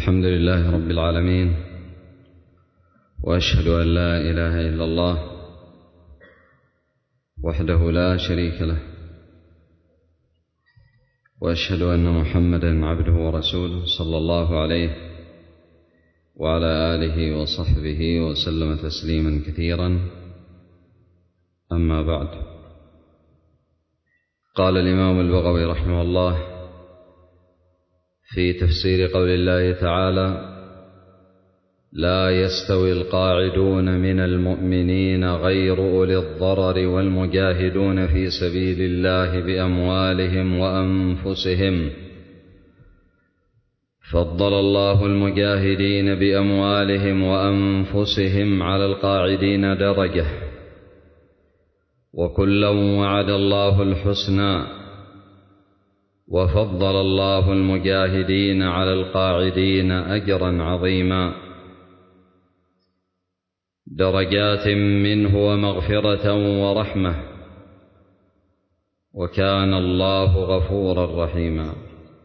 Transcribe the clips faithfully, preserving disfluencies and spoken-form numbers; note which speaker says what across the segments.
Speaker 1: الحمد لله رب العالمين، وأشهد أن لا إله إلا الله وحده لا شريك له، وأشهد أن محمدًا عبده ورسوله صلى الله عليه وعلى آله وصحبه وسلم تسليمًا كثيرًا. أما بعد، قال الإمام البغوي رحمه الله في تفسير قول الله تعالى: لا يستوي القاعدون من المؤمنين غير أولي الضرر والمجاهدون في سبيل الله بأموالهم وأنفسهم، فضل الله المجاهدين بأموالهم وأنفسهم على القاعدين درجة، وكلا وعد الله الحسنى، وفضل الله المجاهدين على القاعدين أجرا عظيما، درجات منه ومغفرة ورحمة، وكان الله غفورا رحيما.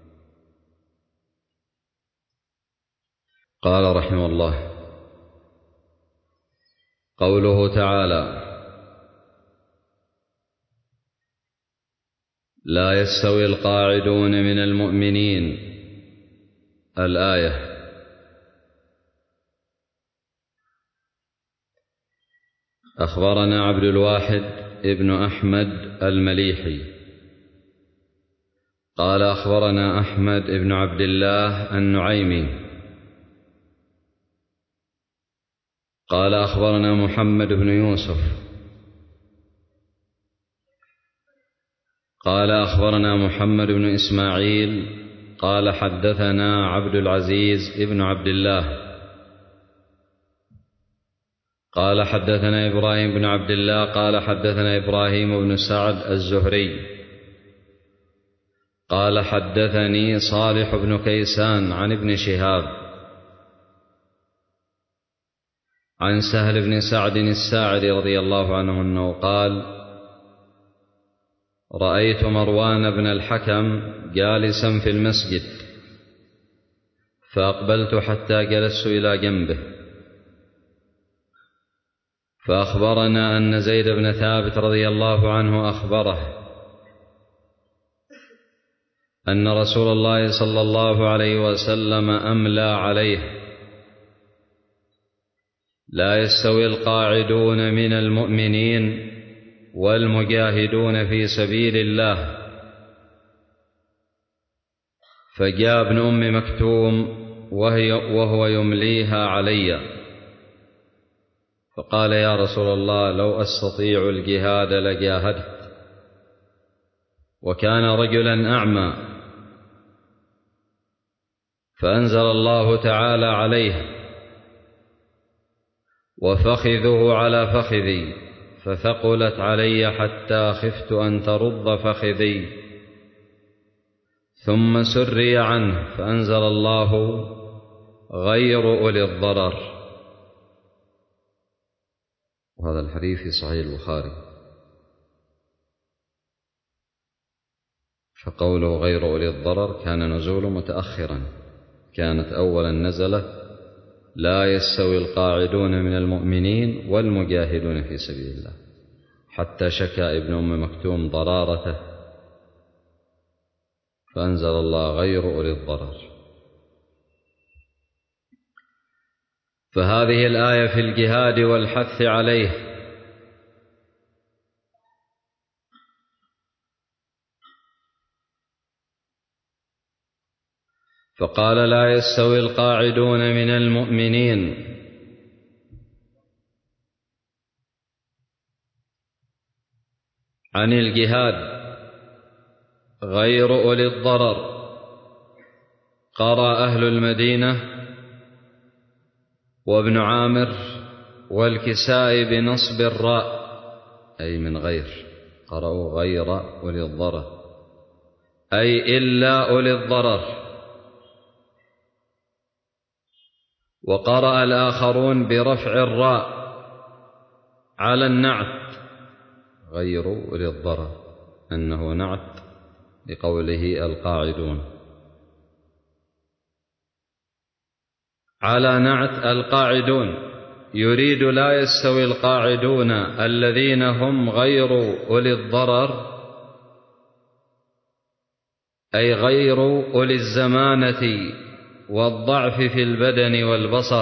Speaker 1: قال رحمه الله: قوله تعالى: لا يستوي القاعدون من المؤمنين، الآية. أخبرنا عبد الواحد ابن أحمد المليحي قال أخبرنا أحمد ابن عبد الله النعيمي قال أخبرنا محمد بن يوسف قال أخبرنا محمد بن إسماعيل قال حدثنا عبد العزيز ابن عبد الله قال حدثنا إبراهيم بن عبد الله قال حدثنا إبراهيم بن سعد الزهري قال حدثني صالح بن كيسان عن ابن شهاب عن سهل بن سعد الساعدي رضي الله عنه أنه قال: رأيت مروان بن الحكم جالسا في المسجد، فأقبلت حتى جلست إلى جنبه، فأخبرنا أن زيد بن ثابت رضي الله عنه أخبره أن رسول الله صلى الله عليه وسلم أملى عليه: لا يستوي القاعدون من المؤمنين والمجاهدون في سبيل الله. فجاء ابن أم مكتوم وهي وهو يمليها علي، فقال: يا رسول الله، لو أستطيع الجهاد لجاهدت. وكان رجلا أعمى، فأنزل الله تعالى عليه: وفخذه على فخذي، فثقلت علي حتى خفت أن ترض فخذي، ثم سري عنه، فأنزل الله: غير أولي الضرر. وهذا الحديث في صحيح البخاري. فقوله غير أولي الضرر كان نزوله متأخرا، كانت أولا نزلت: لا يستوي القاعدون من المؤمنين والمجاهدون في سبيل الله، حتى شكى ابن أم مكتوم ضرارته، فأنزل الله: غير أولي الضرر. فهذه الآية في الجهاد والحث عليه، فقال: لا يستوي القاعدون من المؤمنين، عن الجهاد، غير أولي الضرر. قرأ أهل المدينة وابن عامر والكسائي بنصب الراء، أي من غير، قرأوا غير أولي الضرر، أي إلا أولي الضرر. وقرأ الآخرون برفع الراء على النعت، غير أولي الضرر، أنه نعت لقوله القاعدون. على نعت القاعدون، يريد لا يستوي القاعدون الذين هم غير أولي الضرر، أي غير أولي الزمانة والضعف في البدن والبصر.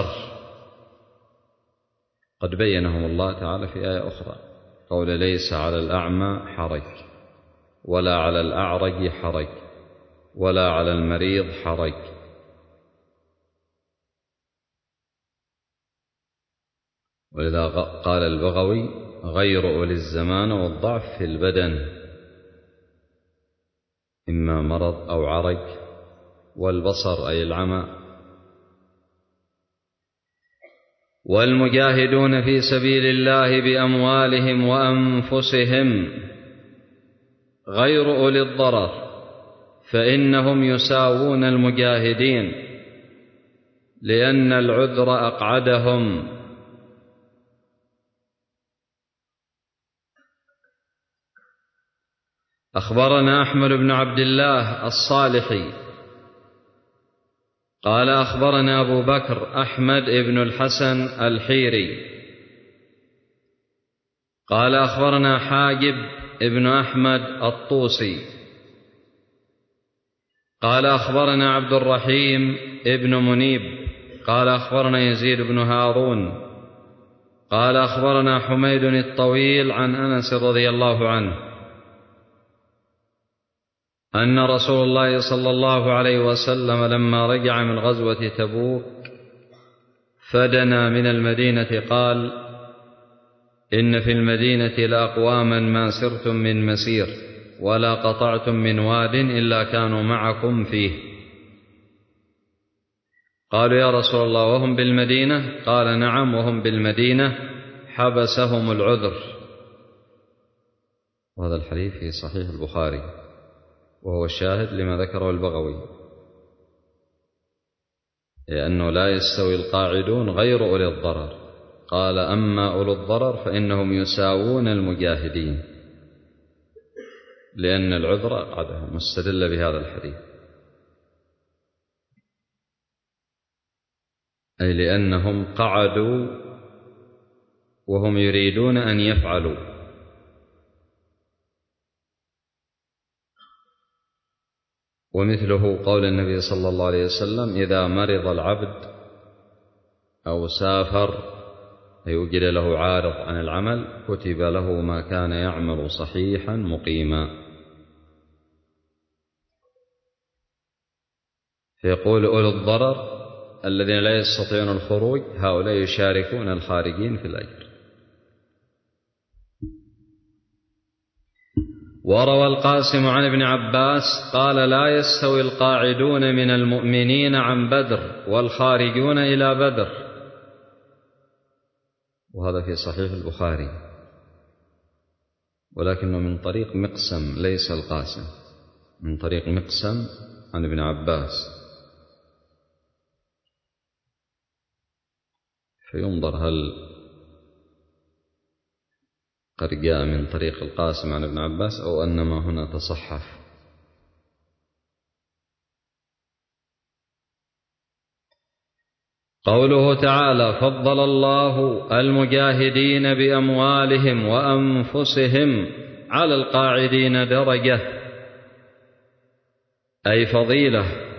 Speaker 1: قد بينهم الله تعالى في آية أخرى، قول ليس على الأعمى حرج ولا على الأعرج حرج ولا على المريض حرج. ولذا قال البغوي غير أولي الزمان والضعف في البدن، إما مرض أو عرج، والبصر أي العمى. والمجاهدون في سبيل الله بأموالهم وأنفسهم غير أولي الضرر، فإنهم يساوون المجاهدين، لأن العذر أقعدهم. أخبرنا أحمد بن عبد الله الصالحي قال أخبرنا أبو بكر أحمد بن الحسن الحيري قال أخبرنا حاجب ابن أحمد الطوسي قال أخبرنا عبد الرحيم ابن منيب قال أخبرنا يزيد بن هارون قال أخبرنا حميد الطويل عن أنس رضي الله عنه أن رسول الله صلى الله عليه وسلم لما رجع من غزوة تبوك فدنا من المدينة قال: إن في المدينة لأقواما ما سرتم من مسير ولا قطعتم من واد إلا كانوا معكم فيه. قالوا: يا رسول الله وهم بالمدينة؟ قال: نعم وهم بالمدينة، حبسهم العذر. وهذا الحديث في صحيح البخاري، وهو الشاهد لما ذكره البغوي، لأنه لا يستوي القاعدون غير أولي الضرر. قال: أما أولو الضرر فإنهم يساوون المجاهدين، لأن العذر أقعدهم، مستدل بهذا الحديث، أي لأنهم قعدوا وهم يريدون أن يفعلوا. ومثله قول النبي صلى الله عليه وسلم: إذا مرض العبد أو سافر فيوجد له عارض عن العمل كتب له ما كان يعمل صحيحا مقيما. فيقول: أولو الضرر الذين لا يستطيعون الخروج هؤلاء يشاركون الخارجين في الأجر. وروى القاسم عن ابن عباس قال: لا يستوي القاعدون من المؤمنين عن بدر والخارجون إلى بدر. وهذا في صحيح البخاري، ولكنه من طريق مقسم ليس القاسم، من طريق مقسم عن ابن عباس، فينظر هل قد جاء من طريق القاسم عن ابن عباس أو أنما هنا تصحف. قوله تعالى: فضل الله المجاهدين بأموالهم وأنفسهم على القاعدين درجة، أي فضيلة.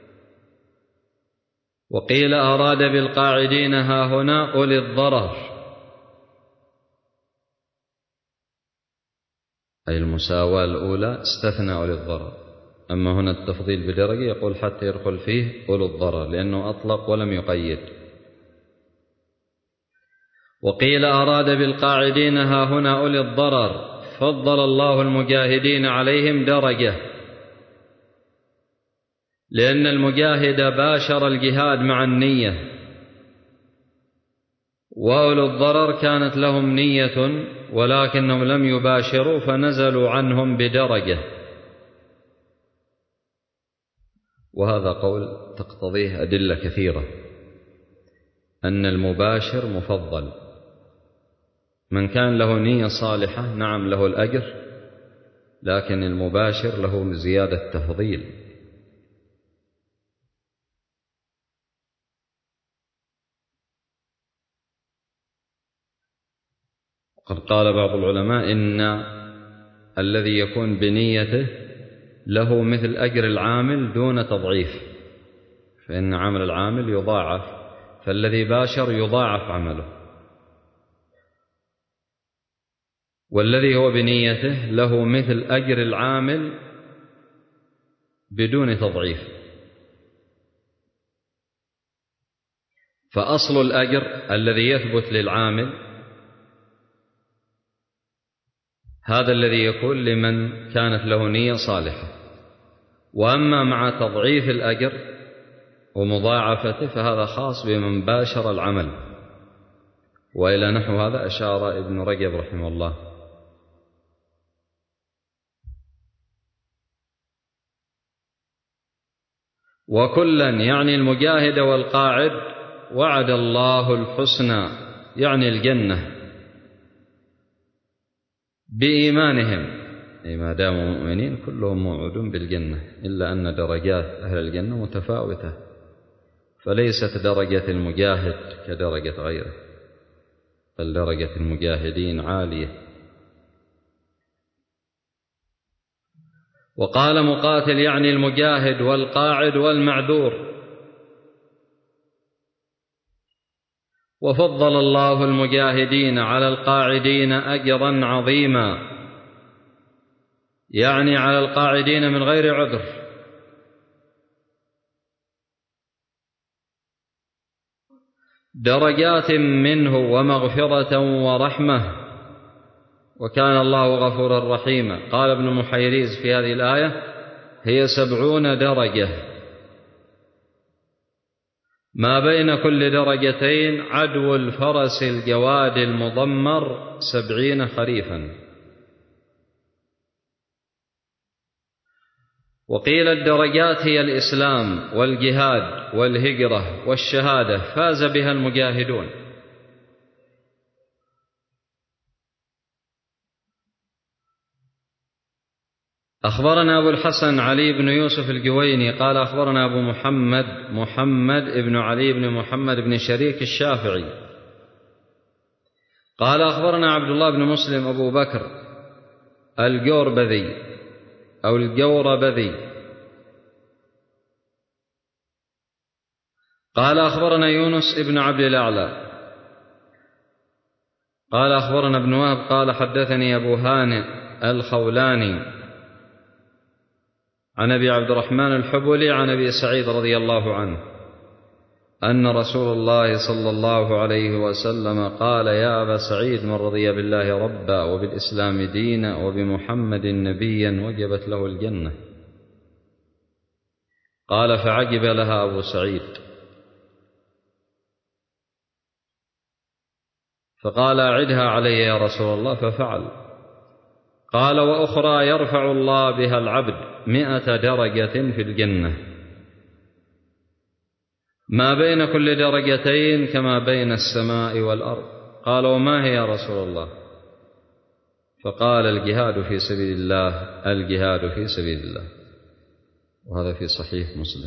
Speaker 1: وقيل أراد بالقاعدين هاهنا أولي الضرر، أي المساواة الأولى استثنى أولي الضرر. أما هنا التفضيل بدرجة يقول حتى يدخل فيه أولو الضرر، لأنه أطلق ولم يقيد. وقيل أراد بالقاعدين هاهنا أولي الضرر، فضل الله المجاهدين عليهم درجة، لأن المجاهد باشر الجهاد مع النية، وأولو الضرر كانت لهم نية ولكنهم لم يباشروا فنزلوا عنهم بدرجة. وهذا قول تقتضيه أدلة كثيرة، أن المباشر مفضل. من كان له نية صالحة نعم له الأجر، لكن المباشر له زيادة تفضيل. قد قال بعض العلماء إن الذي يكون بنيته له مثل أجر العامل دون تضعيف، فإن عمل العامل يضاعف، فالذي باشر يضاعف عمله، والذي هو بنيته له مثل أجر العامل بدون تضعيف. فأصل الأجر الذي يثبت للعامل هذا الذي يكون لمن كانت له نية صالحة، وأما مع تضعيف الأجر ومضاعفته فهذا خاص بمن باشر العمل، وإلى نحو هذا أشار ابن رجب رحمه الله. وكلا يعني المجاهد والقاعد وعد الله الحسنى يعني الجنة بإيمانهم، أي ما داموا مؤمنين كلهم موعودون بالجنة، إلا أن درجات أهل الجنة متفاوتة، فليست درجة المجاهد كدرجة غيره، بل درجة المجاهدين عالية. وقال مقاتل يعني المجاهد والقاعد والمعذور. وفضل الله المجاهدين على القاعدين أجرا عظيما، يعني على القاعدين من غير عذر، درجات منه ومغفرة ورحمة، وكان الله غفورا رحيما. قال ابن محيريز في هذه الآية هي سبعون درجة، ما بين كل درجتين عدو الفرس الجواد المضمر سبعين خريفا. وقيل الدرجات هي الإسلام والجهاد والهجرة والشهادة، فاز بها المجاهدون. أخبرنا أبو الحسن علي بن يوسف الجويني قال أخبرنا أبو محمد محمد بن علي بن محمد بن شريك الشافعي قال أخبرنا عبد الله بن مسلم أبو بكر الجوربذي أو الجوربذي قال أخبرنا يونس بن عبد الأعلى قال أخبرنا ابن وهب قال حدثني أبو هانئ الخولاني عن أبي عبد الرحمن الحبلي عن أبي سعيد رضي الله عنه أن رسول الله صلى الله عليه وسلم قال يا أبا سعيد من رضي بالله ربا وبالإسلام دينا وبمحمد نبيا وجبت له الجنة. قال فعجب لها أبو سعيد فقال أعدها علي يا رسول الله، ففعل. قال وأخرى يرفع الله بها العبد مئة درجة في الجنة، ما بين كل درجتين كما بين السماء والأرض. قال وما هي يا رسول الله؟ فقال الجهاد في سبيل الله الجهاد في سبيل الله. وهذا في صحيح مسلم.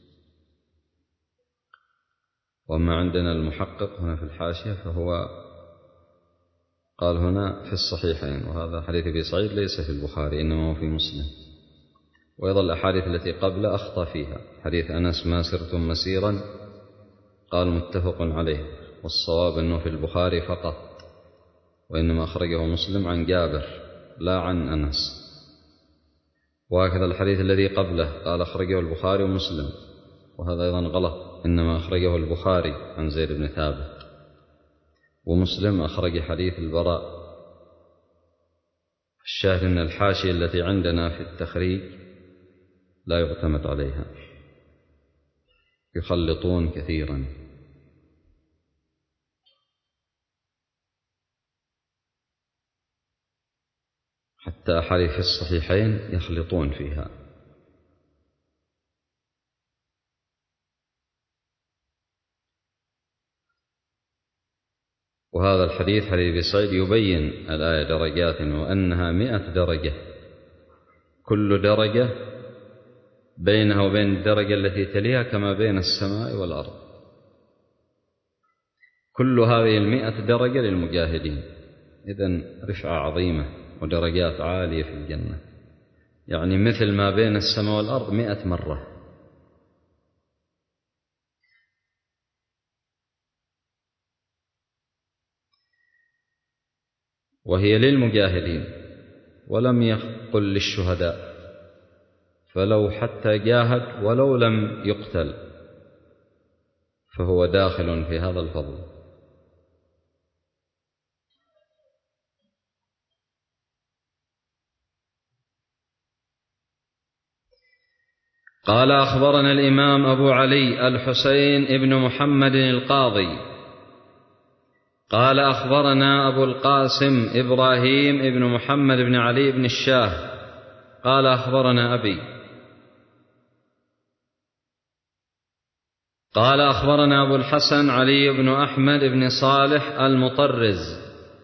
Speaker 1: وما عندنا المحقق هنا في الحاشية فهو قال هنا في الصحيحين، وهذا حديث أبي سعيد ليس في البخاري إنما هو في مسلم. وأيضا الأحاديث التي قبل أخطأ فيها، حديث أنس ما سرتم مسيرا قال متفق عليه، والصواب أنه في البخاري فقط، وإنما أخرجه مسلم عن جابر لا عن أنس. وهكذا الحديث الذي قبله قال أخرجه البخاري ومسلم، وهذا أيضا غلط، إنما أخرجه البخاري عن زيد بن ثابت، ومسلم أخرج حديث البراء. الشاهد أن الحاشية التي عندنا في التخريج لا يعتمد عليها، يخلطون كثيرا. حتى أحاديث الصحيحين يخلطون فيها. وهذا الحديث حديث أبي سعيد يبين الآية درجات وأنها مئة درجة، كل درجة بينها وبين الدرجة التي تليها كما بين السماء والأرض. كل هذه المئة درجة للمجاهدين، إذن رفعة عظيمة ودرجات عالية في الجنة، يعني مثل ما بين السماء والأرض مئة مرة. وهي للمجاهدين، ولم يقل للشهداء، فلو حتى جاهد ولو لم يقتل فهو داخل في هذا الفضل. قال أخبرنا الإمام أبو علي الحسين ابن محمد القاضي قال أخبرنا أبو القاسم إبراهيم ابن محمد بن علي بن الشاه قال أخبرنا أبي قال أخبرنا أبو الحسن علي بن أحمد بن صالح المطرز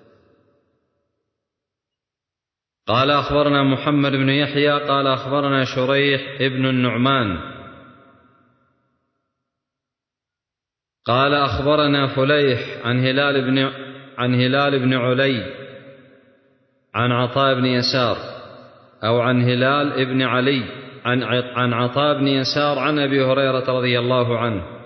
Speaker 1: قال أخبرنا محمد بن يحيى قال أخبرنا شريح ابن النعمان قال أخبرنا فليح عن هلال بن عن هلال بن علي عن عطاء بن يسار أو عن هلال بن علي عن عن عطاء بن يسار عن أبي هريرة رضي الله عنه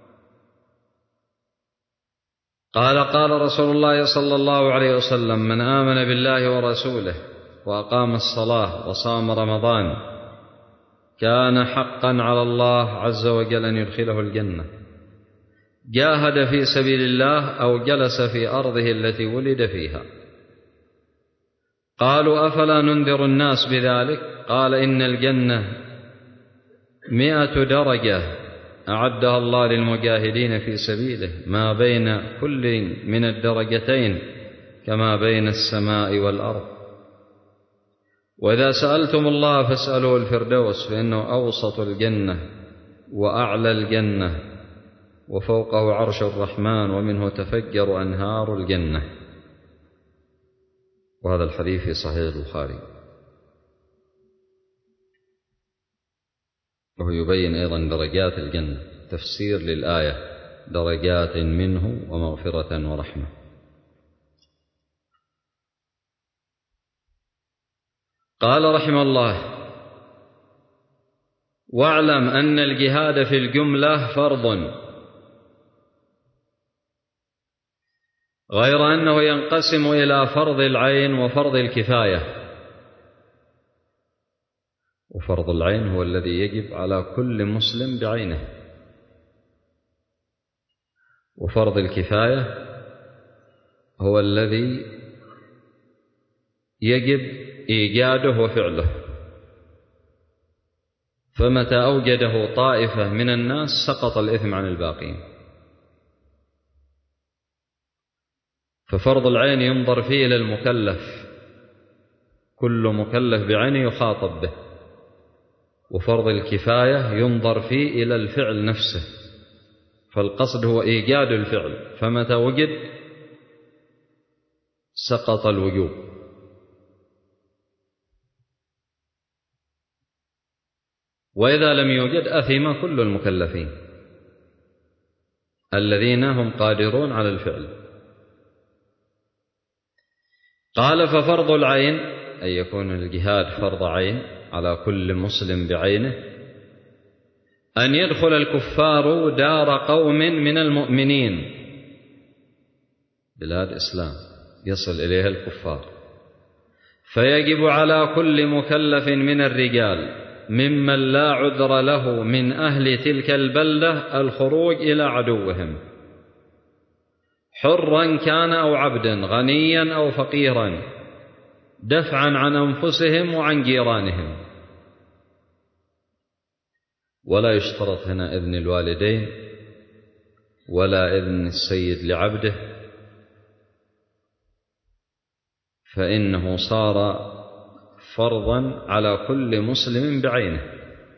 Speaker 1: قال قال رسول الله صلى الله عليه وسلم: من آمن بالله ورسوله وأقام الصلاة وصام رمضان كان حقا على الله عز وجل أن يدخله الجنة، جاهد في سبيل الله أو جلس في أرضه التي ولد فيها. قالوا: أفلا ننذر الناس بذلك؟ قال: إن الجنة مئة درجة أعدها الله للمجاهدين في سبيله، ما بين كل من الدرجتين كما بين السماء والأرض. وإذا سألتم الله فاسألوا الفردوس، فإنه أوسط الجنة وأعلى الجنة وفوقه عرش الرحمن ومنه تفجر أنهار الجنة. وهذا الحديث في صحيح البخاري. وهو يبين أيضا درجات الجنة، تفسير للآية: درجات منه ومغفرة ورحمة. قال رحمه الله: واعلم أن الجهاد في الجملة فرض، غير أنه ينقسم إلى فرض العين وفرض الكفاية. وفرض العين هو الذي يجب على كل مسلم بعينه، وفرض الكفاية هو الذي يجب إيجاده وفعله، فمتى أوجده طائفة من الناس سقط الإثم عن الباقين. ففرض العين ينظر فيه إلى المكلف، كل مكلف بعينه يخاطب به. وفرض الكفاية ينظر فيه إلى الفعل نفسه، فالقصد هو إيجاد الفعل، فمتى وجد سقط الوجوب. وإذا لم يوجد أثم كل المكلفين الذين هم قادرون على الفعل. قال: ففرض العين أي يكون الجهاد فرض عين على كل مسلم بعينه، أن يدخل الكفار دار قوم من المؤمنين، بلاد إسلام يصل إليها الكفار، فيجب على كل مكلف من الرجال ممن لا عذر له من أهل تلك البلدة الخروج إلى عدوهم، حرا كان أو عبدا، غنيا أو فقيرا، دفعا عن أنفسهم وعن جيرانهم. ولا يشترط هنا إذن الوالدين ولا إذن السيد لعبده، فإنه صار فرضا على كل مسلم بعينه،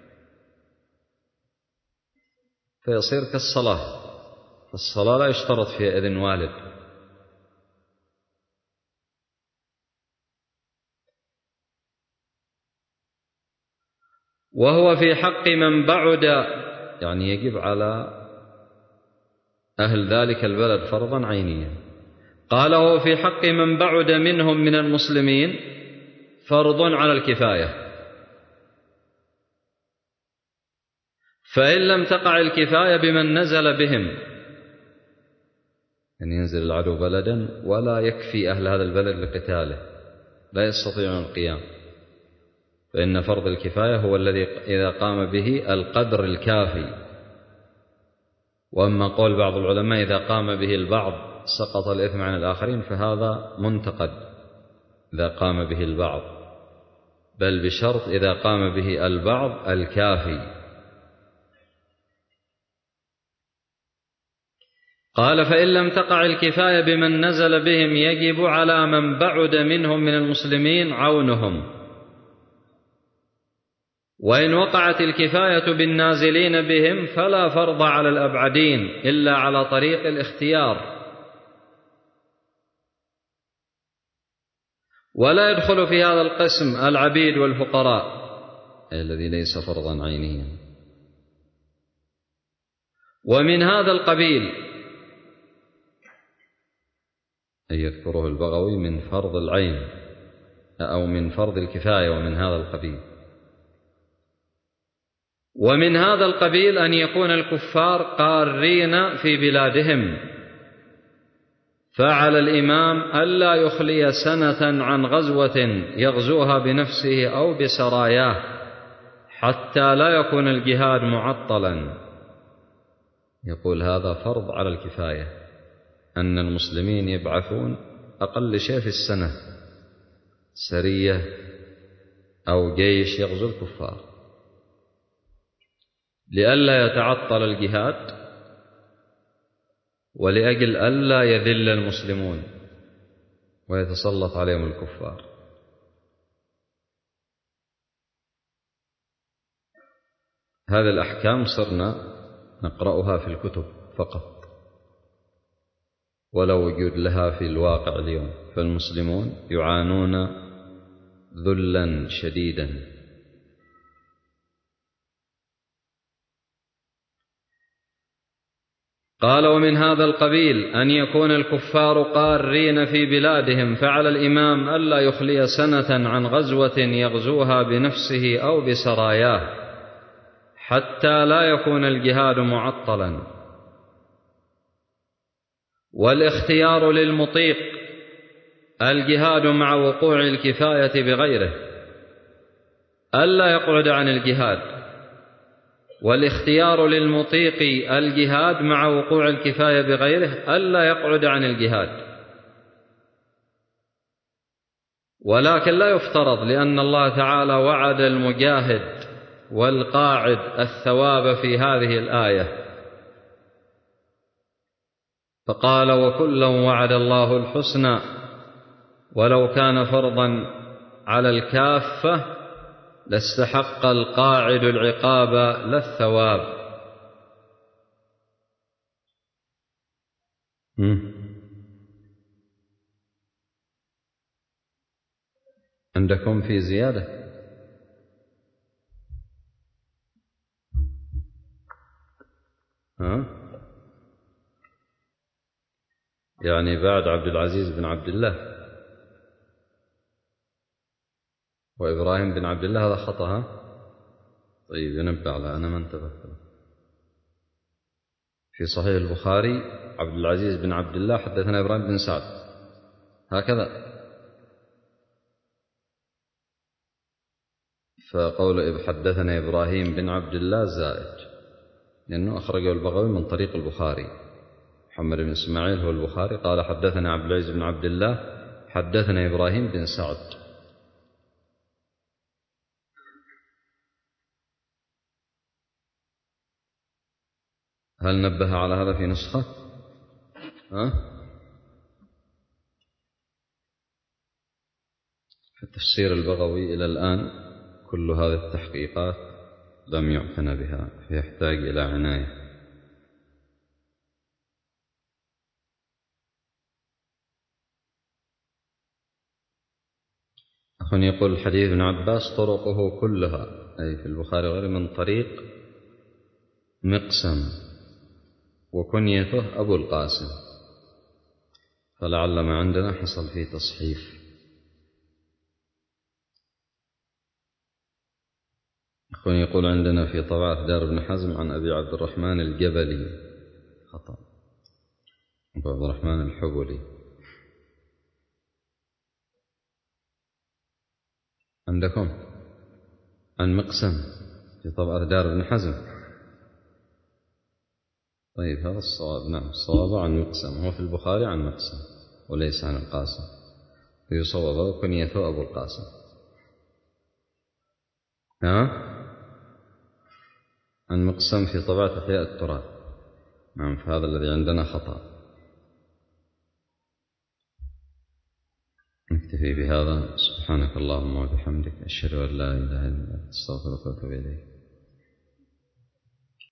Speaker 1: فيصير كالصلاة. فالصلاة لا يشترط فيها إذن والد. وهو في حق من بعد، يعني يجب على أهل ذلك البلد فرضا عينيا. قال: هو في حق من بعد منهم من المسلمين فرض على الكفاية، فإن لم تقع الكفاية بمن نزل بهم، أن ينزل العدو بلدا ولا يكفي أهل هذا البلد لقتاله، لا يستطيعون القيام، فإن فرض الكفاية هو الذي إذا قام به القدر الكافي. وأما قول بعض العلماء إذا قام به البعض سقط الإثم عن الآخرين، فهذا منتقد إذا قام به البعض، بل بشرط إذا قام به البعض الكافي. قال: فإن لم تقع الكفاية بمن نزل بهم يجب على من بعد منهم من المسلمين عونهم، وإن وقعت الكفاية بالنازلين بهم فلا فرض على الأبعدين إلا على طريق الاختيار، ولا يدخل في هذا القسم العبيد والفقراء الذي ليس فرضا عينيا. ومن هذا القبيل أن يذكره البغوي من فرض العين أو من فرض الكفاية، ومن هذا القبيل ومن هذا القبيل أن يكون الكفار قارين في بلادهم، فعلى الإمام ألا يخلي سنة عن غزوة يغزوها بنفسه أو بسراياه حتى لا يكون الجهاد معطلا. يقول هذا فرض على الكفاية، أن المسلمين يبعثون أقل شيء في السنة سرية أو جيش يغزو الكفار، لئلا يتعطل الجهاد ولأجل ألا يذل المسلمون ويتسلط عليهم الكفار. هذه الأحكام صرنا نقرأها في الكتب فقط، ولا وجود لها في الواقع اليوم، فالمسلمون يعانون ذلا شديدا. قال: ومن هذا القبيل أن يكون الكفار قارين في بلادهم، فعلى الإمام ألا يخلي سنة عن غزوة يغزوها بنفسه أو بسراياه حتى لا يكون الجهاد معطلا. والاختيار للمطيق الجهاد مع وقوع الكفاية بغيره، ألا يقعد عن الجهاد. والاختيار للمطيق الجهاد مع وقوع الكفاية بغيره ألا يقعد عن الجهاد، ولكن لا يفترض، لأن الله تعالى وعد المجاهد والقاعد الثواب في هذه الآية، فقال: وكلا وعد الله الحسنى، ولو كان فرضا على الكافة لاستحق القاعد العقاب لا الثواب. عندكم في زيادة؟ ها؟ يعني بعد عبد العزيز بن عبد الله وإبراهيم بن عبد الله، هذا خطأ. ها؟ طيب ينبه على أنا ما انتبهت. في صحيح البخاري عبد العزيز بن عبد الله حدثنا إبراهيم بن سعد، هكذا. فقول حدثنا إبراهيم بن عبد الله زائد، لأنه أخرجه البغوي من طريق البخاري. محمد بن إسماعيل هو البخاري قال حدثنا عبد العزيز بن عبد الله حدثنا إبراهيم بن سعد. هل نبه على هذا في نسخة؟ ها؟ في التفسير البغوي إلى الآن كل هذه التحقيقات لم يعتنى بها، فيحتاج إلى عناية. أخ يقول حديث ابن عباس طرقه كلها، أي في البخاري وغيره، من طريق مقسم وكنيته أبو القاسم. فلعل ما عندنا حصل فيه تصحيف. أخونا يقول عندنا في طبعة دار ابن حزم عن أبي عبد الرحمن الجبلي، خطأ، أبو عبد الرحمن الحبلي. عندكم عن مقسم في طبعة دار ابن حزم. طيب هذا الصواب، نعم الصواب عن مقسم، هو في البخاري عن مقسم وليس عن القاسم، يصوب كنيته أبو القاسم. ها عن مقسم في طبعة إحياء التراث، نعم فهذا الذي عندنا خطأ. نكتفي بهذا، سبحانك اللهم وبحمدك، أشهد أن لا إله إلا أنت، أستغفرك وأتوب إليك.